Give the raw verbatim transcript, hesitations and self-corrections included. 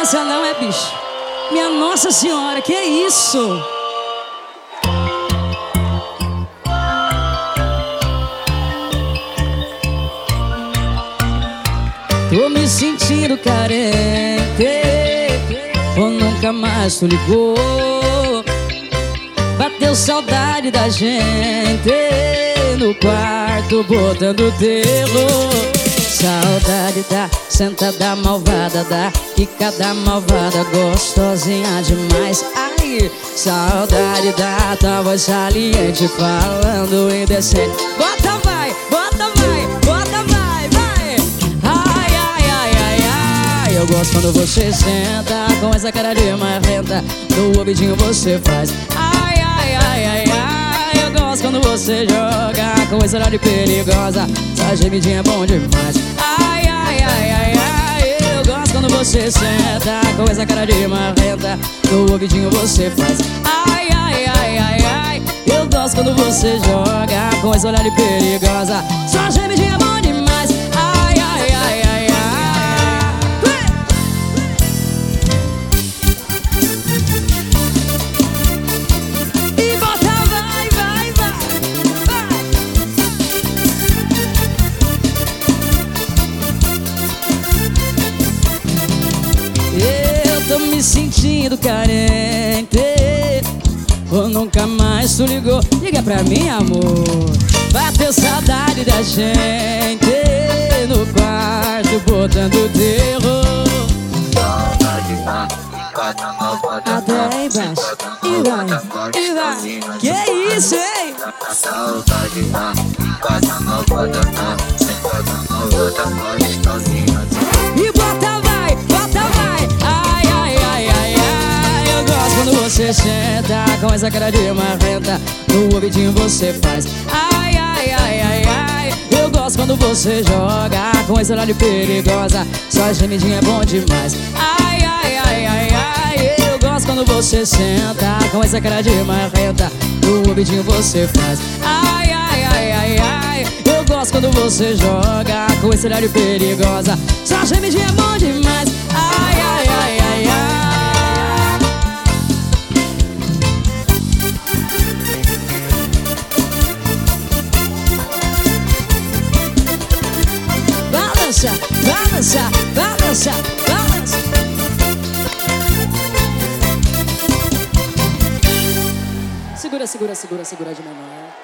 você não é, bicho. Minha Nossa Senhora, que é isso? Tô me sentindo carente, ou nunca mais tu ligou. Bateu saudade da gente no quarto botando terror. Saudade da sentada malvada, da quicada malvada, gostosinha demais. Ai, saudade da tua voz saliente falando indecente. Bota vai, bota vai, bota vai, vai. Ai, ai, ai, ai, ai. Eu gosto quando você senta com essa cara de marrenta, no ouvidinho você faz. Ai, ai, ai, ai, ai. Eu gosto quando você joga com esse olhar perigosa. Essa gemidinha é bom demais. Ai, ai, ai, ai, ai. Eu gosto quando você senta com essa cara de marrenta, no ouvidinho você faz. Ai, ai, ai, ai, ai. Eu gosto quando você joga com esse olhar perigosa. Sua gemidinha é bom demais. Ai, ai, ai, ai, ai. E bota vai, vai, vai, vai. Eu tô me sentindo carente, ou nunca mais tu ligou. Liga pra mim, amor. Bateu saudade da gente no quarto botando terror. Até embaixo e vai, e vai. Que é isso, hein? E bota vai, bota vai. Ai, ai, ai, ai, ai. Eu gosto quando você senta com essa cara de marrenta, no ouvidinho você faz. Ai, ai, ai, ai, ai. Eu gosto quando você joga com esse olhar perigosa. Sua gemidinha é bom demais. Ai, ai, ai, ai, ai. Eu gosto quando você senta com essa cara de marrenta, no ouvidinho você faz. Ai, ai, ai, ai, ai. Eu gosto quando você joga com esse olhar perigosa. Sua gemidinha é bom demais. Ai, ai, ai, ai, ai. Balança, balança, balança, balança. Segura, segura, segura, segura de menor.